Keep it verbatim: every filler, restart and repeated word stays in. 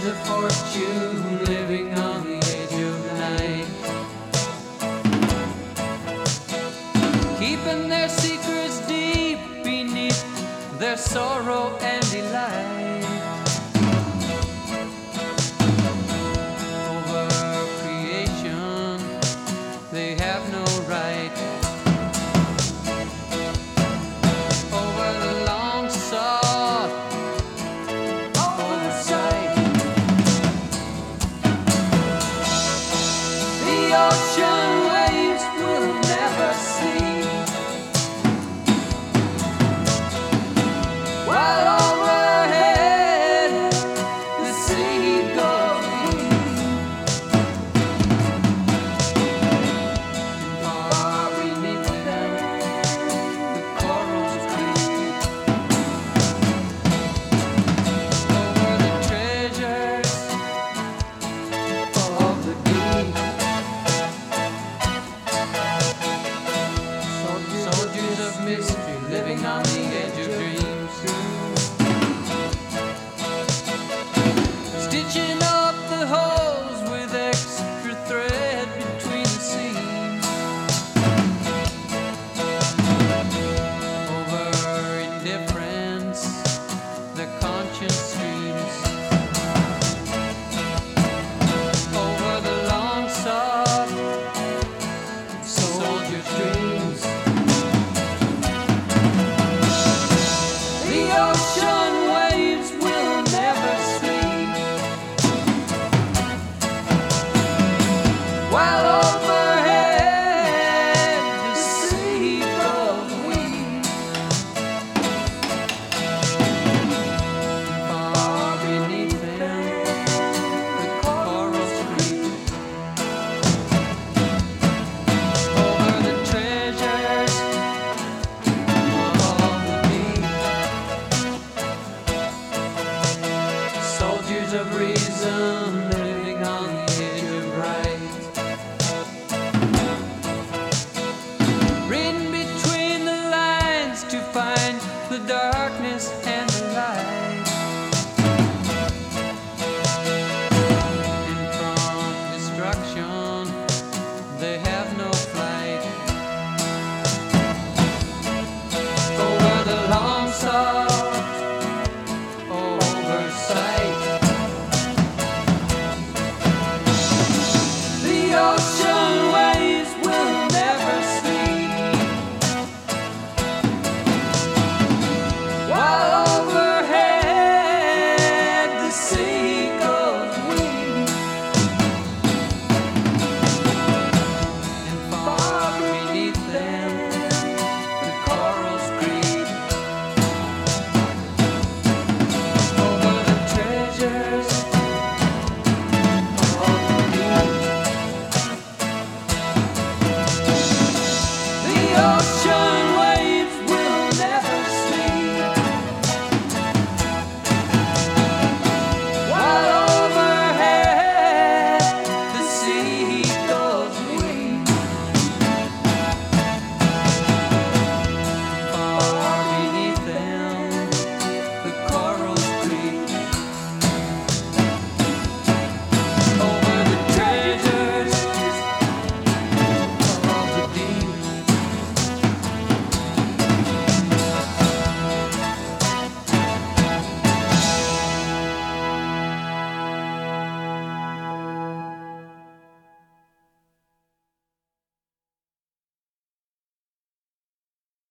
a fortune living on the edge of night, keeping their secrets deep beneath their sorrow and delight. Over creation, they have no right. Over the long sought oversight, the ocean waves will never see, while overhead the sea goes far beneath them, the corals creep over the treasures of the deep. Soldiers of mystery living on the edge of dreams, stitching up the holes with extra thread between the seams. Over indifference, their conscience streams. Over the long sought soldiers' dreams. The ocean waves will never sleep, while overhead the sea goes weep. Far beneath them, the corals creep over the treasures of the deep. Soldiers of reason living on the edge of right, reading between the lines to find the darkness and the light, and from destruction they have no flight. Over the long sought oversight, the ocean